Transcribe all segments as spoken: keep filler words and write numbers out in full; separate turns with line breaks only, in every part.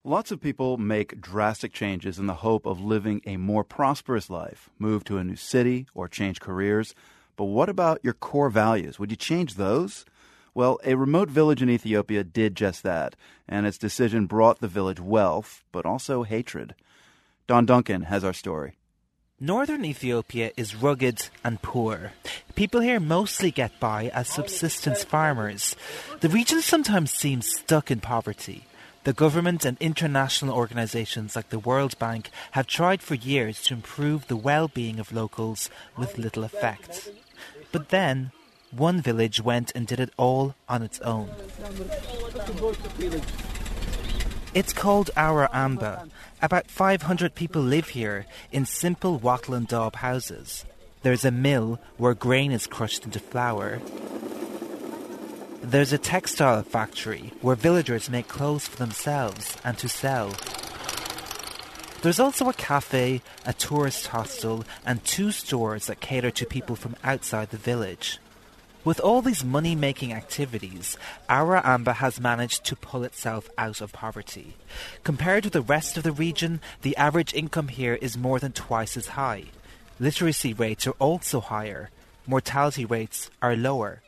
Lots of people make drastic changes in the hope of living a more prosperous life, move to a new city, or change careers. But what about your core values? Would you change those? Well, a remote village in Ethiopia did just that, and its decision brought the village wealth, but also hatred. Don Duncan has our story.
Northern Ethiopia is rugged and poor. People here mostly get by as subsistence farmers. The region sometimes seems stuck in poverty. The government and international organisations like the World Bank have tried for years to improve the well-being of locals with little effect. But then, one village went and did it all on its own. It's called Aura Amba. About five hundred people live here in simple wattle and daub houses. There's a mill where grain is crushed into flour. There's a textile factory where villagers make clothes for themselves and to sell. There's also a cafe, a tourist hostel, and two stores that cater to people from outside the village. With all these money-making activities, Aura Amba has managed to pull itself out of poverty. Compared with the rest of the region, the average income here is more than twice as high. Literacy rates are also higher. Mortality rates are lower.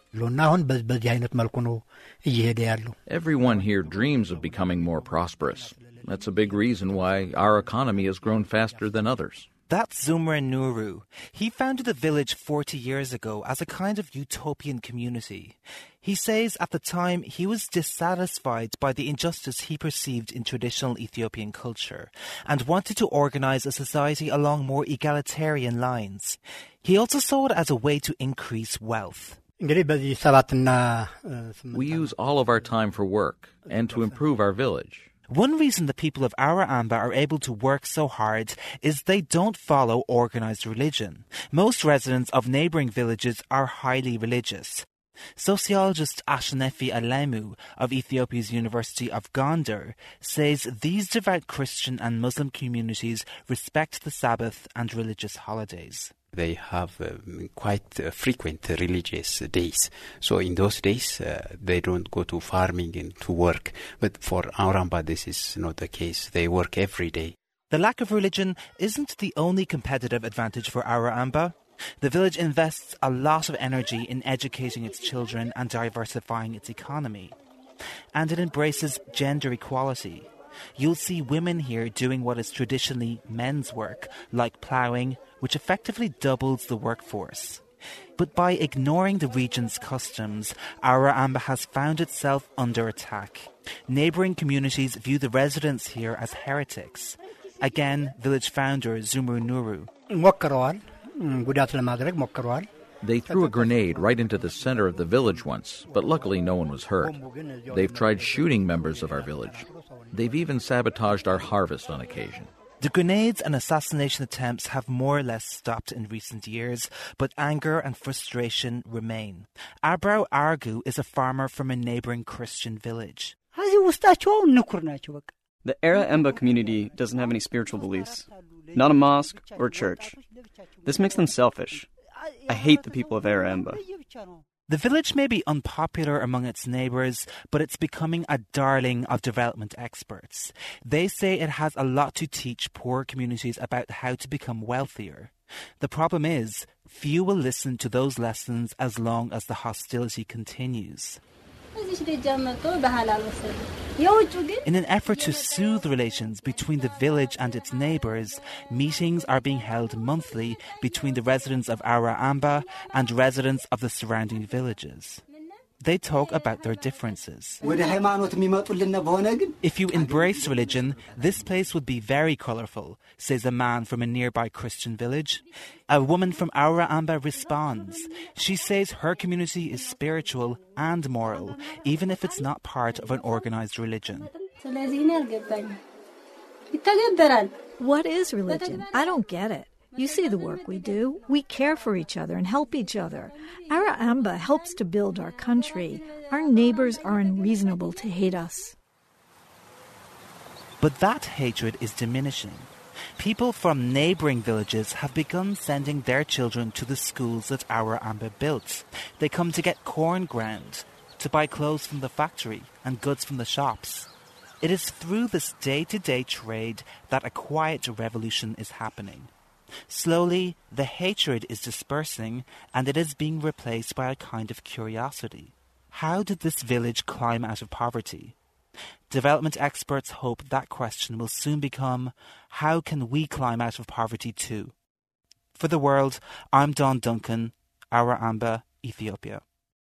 Everyone here dreams of becoming more prosperous. That's a big reason why our economy has grown faster than others.
That's Zumra Nuru. He founded the village forty years ago as a kind of utopian community. He says at the time he was dissatisfied by the injustice he perceived in traditional Ethiopian culture and wanted to organize a society along more egalitarian lines. He also saw it as a way to increase wealth.
We use all of our time for work and to improve our village.
One reason the people of Aura Amba are able to work so hard is they don't follow organized religion. Most residents of neighboring villages are highly religious. Sociologist Ashanefi Alemu of Ethiopia's University of Gondar says these devout Christian and Muslim communities respect the Sabbath and religious holidays.
They have uh, quite uh, frequent religious days. So in those days, uh, they don't go to farming and to work. But for Aura Amba, this is not the case. They work every day.
The lack of religion isn't the only competitive advantage for Aura Amba. The village invests a lot of energy in educating its children and diversifying its economy. And it embraces gender equality. You'll see women here doing what is traditionally men's work, like ploughing, which effectively doubles the workforce. But by ignoring the region's customs, Aura Amba has found itself under attack. Neighbouring communities view the residents here as heretics. Again, village founder Zumru Nuru.
They threw a grenade right into the center of the village once, but luckily no one was hurt. They've tried shooting members of our village. They've even sabotaged our harvest on occasion.
The grenades and assassination attempts have more or less stopped in recent years, but anger and frustration remain. Abrao Argu is a farmer from a neighbouring Christian village.
The Aura Amba community doesn't have any spiritual beliefs, not a mosque or a church. This makes them selfish. I hate the people of Aura Amba.
The village may be unpopular among its neighbours, but it's becoming a darling of development experts. They say it has a lot to teach poor communities about how to become wealthier. The problem is, few will listen to those lessons as long as the hostility continues. In an effort to soothe relations between the village and its neighbours, meetings are being held monthly between the residents of Aura Amba and residents of the surrounding villages. They talk about their differences. If you embrace religion, this place would be very colourful, says a man from a nearby Christian village. A woman from Aura Amba responds. She says her community is spiritual and moral, even if it's not part of an organised religion.
What is religion? I don't get it. You see the work we do. We care for each other and help each other. Aura Amba helps to build our country. Our neighbors are unreasonable to hate us.
But that hatred is diminishing. People from neighbouring villages have begun sending their children to the schools that Aura Amba built. They come to get corn ground, to buy clothes from the factory and goods from the shops. It is through this day-to-day trade that a quiet revolution is happening. Slowly, the hatred is dispersing and it is being replaced by a kind of curiosity. How did this village climb out of poverty? Development experts hope that question will soon become, how can we climb out of poverty too? For The World, I'm Don Duncan, Aura Amba, Ethiopia.